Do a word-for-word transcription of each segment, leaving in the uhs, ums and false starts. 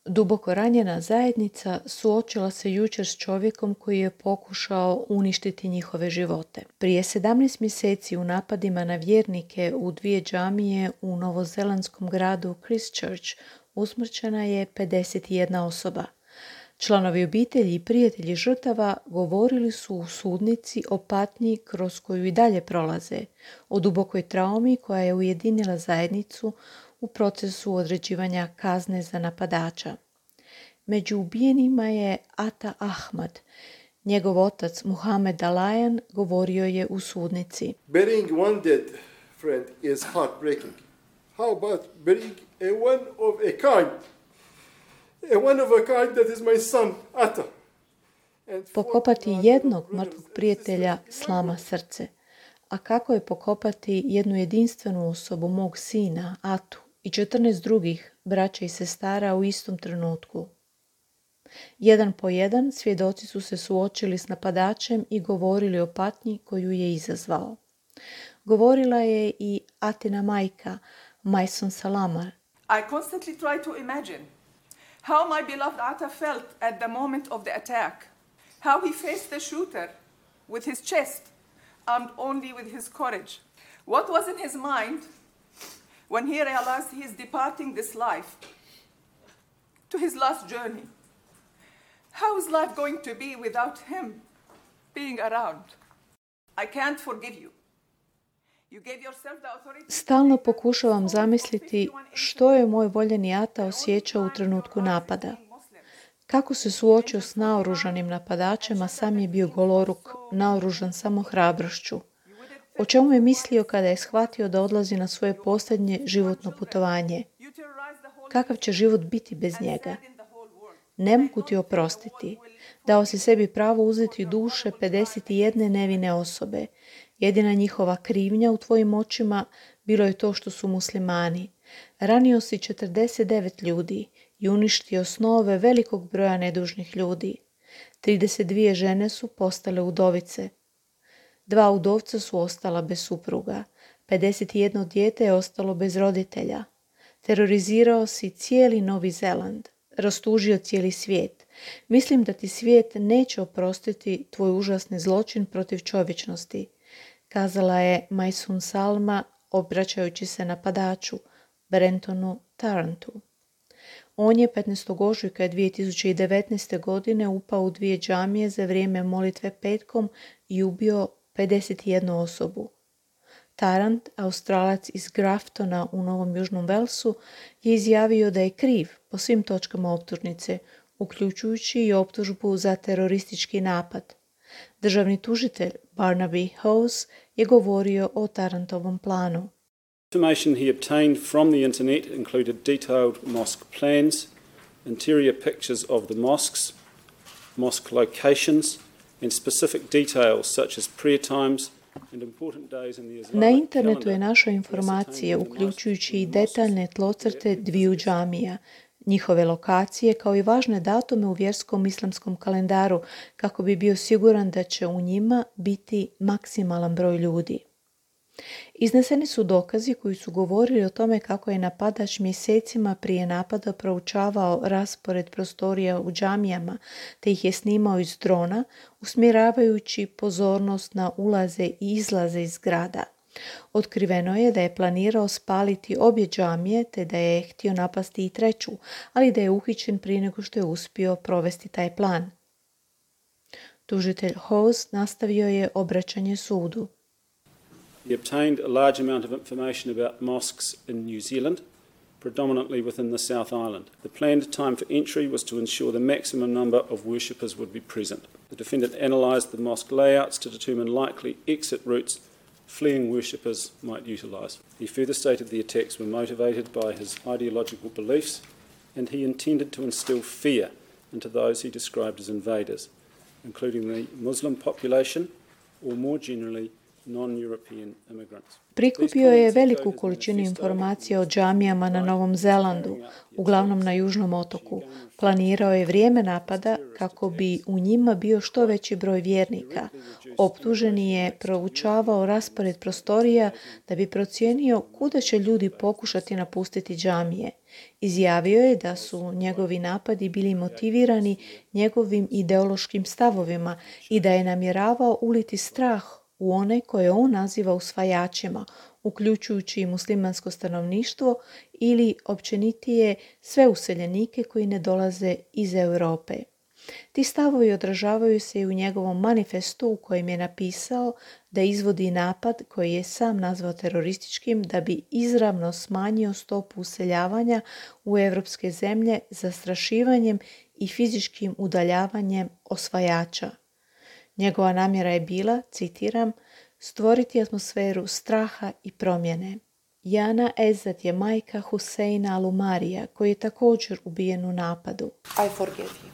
Duboko ranjena zajednica suočila se jučer s čovjekom koji je pokušao uništiti njihove živote. Prije sedamnaest mjeseci u napadima na vjernike u dvije džamije u novozelandskom gradu Christchurch usmrćena je pedeset jedna osoba. Članovi obitelji i prijatelji žrtava govorili su u sudnici o patnji kroz koju i dalje prolaze, o dubokoj traumi koja je ujedinila zajednicu u procesu određivanja kazne za napadača. Među ubijenima je Ata Ahmad. Njegov otac Muhammed Alayan govorio je u sudnici. Burying one dead friend is heartbreaking. How about burying a one of a kind? A one of a kind that is my son, Ata. Pokopati jednog mrtvog prijatelja slama srce. A kako je pokopati jednu jedinstvenu osobu, mog sina, Atu, i četrnaest drugih braća i sestara u istom trenutku? Jedan po jedan svjedoci su se suočili s napadačem i govorili o patnji koju je izazvao. Govorila je i Atina majka, Majson Salamar. I constantly try to imagine how my beloved Ata felt at the moment of the attack, how he faced the shooter with his chest and only with his courage. What was in his mind when he realized he is departing this life to his last journey? How is life going to be without him being around? I can't forgive you. You gave yourself the authority. Stalno pokušavam zamisliti što je moj voljeni Ata osjećao u trenutku napada. Kako se suočio s naoružanim napadačem, a sam je bio goloruk, naoružan samo hrabrošću. O čemu je mislio kada je shvatio da odlazi na svoje posljednje životno putovanje? Kakav će život biti bez njega? Ne mogu ti oprostiti. Dao si sebi pravo uzeti duše pedeset jedne nevine osobe. Jedina njihova krivnja u tvojim očima bilo je to što su muslimani. Ranio si četrdeset devet ljudi i uništio snove velikog broja nedužnih ljudi. trideset dvije žene su postale udovice. Dva udovca su ostala bez supruga. pedeset jedno dijete je ostalo bez roditelja. Terorizirao si cijeli Novi Zeland. Rastužio cijeli svijet. Mislim da ti svijet neće oprostiti tvoj užasni zločin protiv čovječnosti, kazala je Majsun Salma obraćajući se napadaču, Brentonu Tarantu. On je petnaestog ožujka dvije tisuće devetnaeste. godine upao u dvije džamije za vrijeme molitve petkom i ubio pedeset jednu osobu. Tarant, Australac iz Graftona u Novom Južnom Velsu, je izjavio da je kriv po svim točkama optužnice, uključujući i optužbu za teroristički napad. Državni tužitelj Barnaby Hose je govorio o Tarantovom planu. Information he obtained from the internet included detailed mosque plans, interior pictures of the mosques, mosque locations, and specific details such as prayer times and important days in the Islamic Na internetu je calendar. našao informacije, uključujući i detaljne tlocrte dviju džamija, njihove lokacije kao i važne datume u vjerskom islamskom kalendaru kako bi bio siguran da će u njima biti maksimalan broj ljudi. Izneseni su dokazi koji su govorili o tome kako je napadač mjesecima prije napada proučavao raspored prostorija u džamijama te ih je snimao iz drona, usmjeravajući pozornost na ulaze i izlaze iz zgrada. Otkriveno je da je planirao spaliti obje džamije te da je htio napasti i treću, ali da je uhićen prije nego što je uspio provesti taj plan. Tužitelj Hose nastavio je obraćanje sudu. He obtained a large amount of information about mosques in New Zealand, predominantly within the South Island. The planned time for entry was to ensure the maximum number of worshippers would be present. The defendant analysed the mosque layouts to determine likely exit routes fleeing worshippers might utilise. He further stated the attacks were motivated by his ideological beliefs and he intended to instill fear into those he described as invaders, including the Muslim population or more generally non-European immigrants. Prikupio je veliku količinu informacija o džamijama na Novom Zelandu, uglavnom na Južnom otoku. Planirao je vrijeme napada kako bi u njima bio što veći broj vjernika. Optuženi je proučavao raspored prostorija da bi procijenio kuda će ljudi pokušati napustiti džamije. Izjavio je da su njegovi napadi bili motivirani njegovim ideološkim stavovima i da je namjeravao uliti strah u one koje on naziva usvajačima, uključujući i muslimansko stanovništvo ili općenitije sve useljenike koji ne dolaze iz Europe. Ti stavovi odražavaju se i u njegovom manifestu u kojem je napisao da izvodi napad koji je sam nazvao terorističkim da bi izravno smanjio stopu useljavanja u europske zemlje zastrašivanjem i fizičkim udaljavanjem osvajača. Njegova namjera je bila, citiram, stvoriti atmosferu straha i promjene. Jana Ezzat je majka Huseina Alumarija, koji je također ubijen u napadu. I forgive you.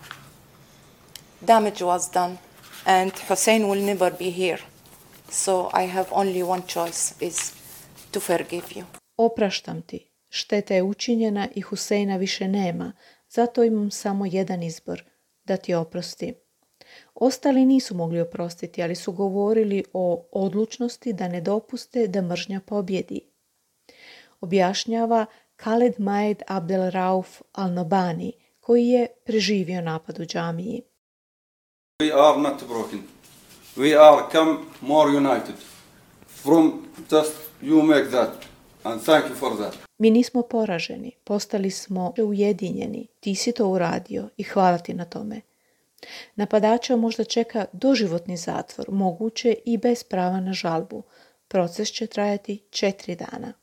Damage was done and Hussein will never be here. So I have only one choice is to forgive you. Opraštam ti. Šteta je učinjena i Huseina više nema, zato imam samo jedan izbor, da ti oprostim. Ostali nisu mogli oprostiti, ali su govorili o odlučnosti da ne dopuste da mržnja pobjedi. Objašnjava Khaled Maed Abdel Rauf Al-Nobani, koji je preživio napad u džamiji. We are not broken. We are come more united. From just you make that. And thank you for that. Mi nismo poraženi, postali smo ujedinjeni. Ti si to uradio i hvala ti na tome. Napadača možda čeka doživotni zatvor, moguće i bez prava na žalbu. Proces će trajati četiri dana.